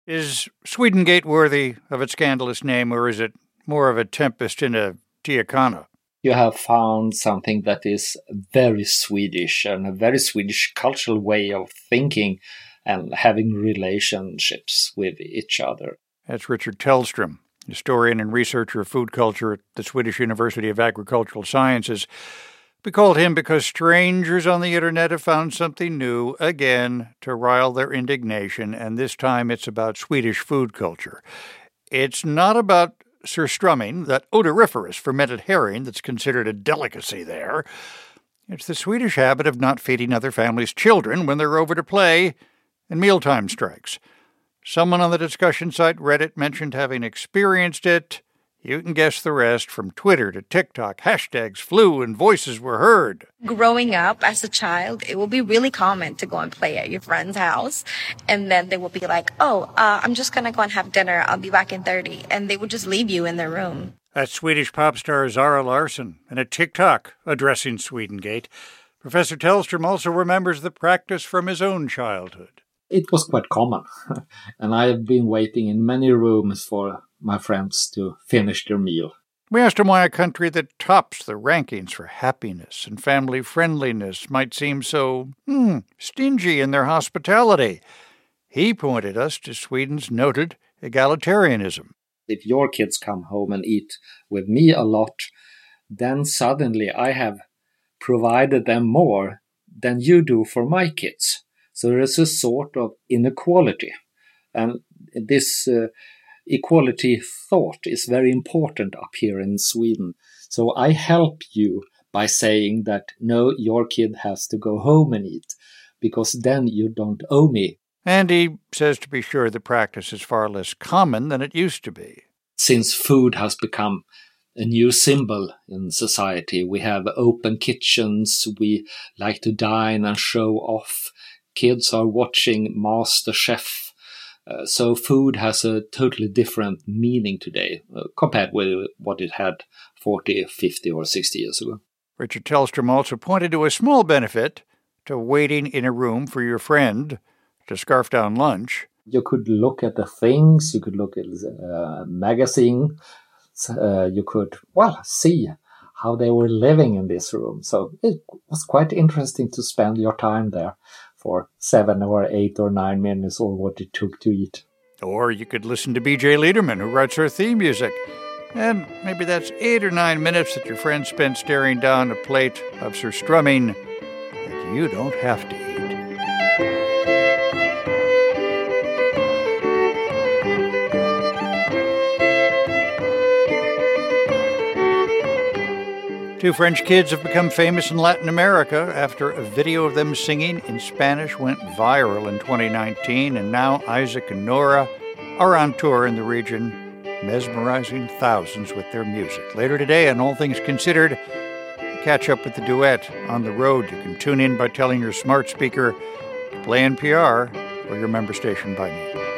Is Swedengate worthy of its scandalous name, or is it more of a tempest in a teakana? You have found something that is very Swedish and a very Swedish cultural way of thinking and having relationships with each other. That's Richard Tellstrom, historian and researcher of food culture at the Swedish University of Agricultural Sciences. We called him because strangers on the internet have found something new, again, to rile their indignation, and this time it's about Swedish food culture. It's not about surströmming, that odoriferous fermented herring that's considered a delicacy there. It's the Swedish habit of not feeding other families' children when they're over to play and mealtime strikes. Someone on the discussion site Reddit mentioned having experienced it. You can guess the rest. From Twitter to TikTok, hashtags flew and voices were heard. Growing up as a child, it will be really common to go and play at your friend's house. And then they will be like, I'm just going to go and have dinner. I'll be back in 30. And they would just leave you in their room. That's Swedish pop star Zara Larsson in a TikTok addressing Swedengate. Professor Tellstrom also remembers the practice from his own childhood. It was quite common. And I have been waiting in many rooms for my friends to finish their meal. We asked him why a country that tops the rankings for happiness and family friendliness might seem so stingy in their hospitality. He pointed us to Sweden's noted egalitarianism. If your kids come home and eat with me a lot, then suddenly I have provided them more than you do for my kids. So there is a sort of inequality. And this equality thought is very important up here in Sweden. So I help you by saying that, no, your kid has to go home and eat, because then you don't owe me. And he says to be sure the practice is far less common than it used to be. Since food has become a new symbol in society, we have open kitchens, we like to dine and show off. Kids are watching MasterChef. So food has a totally different meaning today compared with what it had 40, 50 or 60 years ago. Richard Tellstrom also pointed to a small benefit to waiting in a room for your friend to scarf down lunch. You could look at the things, you could look at magazines, you could, see how they were living in this room. So it was quite interesting to spend your time there for 7 or 8 or 9 minutes or what it took to eat. Or you could listen to B.J. Liederman, who writes our theme music. And maybe that's 8 or 9 minutes that your friend spent staring down a plate of surströmming that you don't have to eat. Two French kids have become famous in Latin America after a video of them singing in Spanish went viral in 2019, and now Isaac and Nora are on tour in the region, mesmerizing thousands with their music. Later today on All Things Considered, catch up with the duet on the road. You can tune in by telling your smart speaker to play NPR or your member station by name.